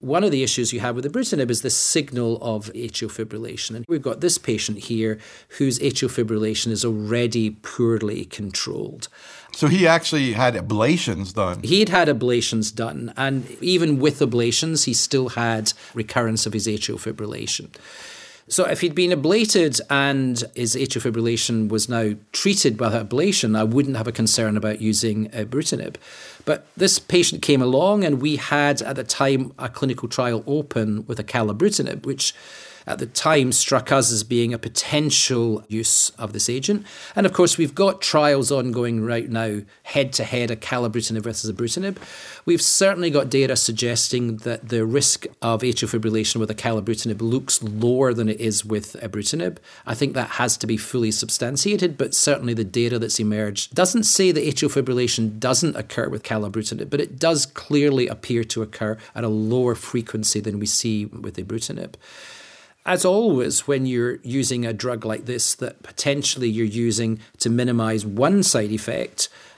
one of the issues you have with ibrutinib is the signal of atrial fibrillation. And we've got this patient here whose atrial fibrillation is already poorly controlled. So he actually had ablations done. He'd had ablations done, and even with ablations, he still had recurrence of his atrial fibrillation. So if he'd been ablated and his atrial fibrillation was now treated by that ablation, I wouldn't have a concern about using ibrutinib. But this patient came along, and we had at the time a clinical trial open with acalabrutinib, which at the time struck us as being a potential use of this agent. And of course, we've got trials ongoing right now, head-to-head acalabrutinib versus ibrutinib. We've certainly got data suggesting that the risk of atrial fibrillation with acalabrutinib looks lower than it is with ibrutinib. I think that has to be fully substantiated, but certainly the data that's emerged doesn't say that atrial fibrillation doesn't occur with acalabrutinib, but it does clearly appear to occur at a lower frequency than we see with ibrutinib. As always, when you're using a drug like this that potentially you're using to minimize one side effect,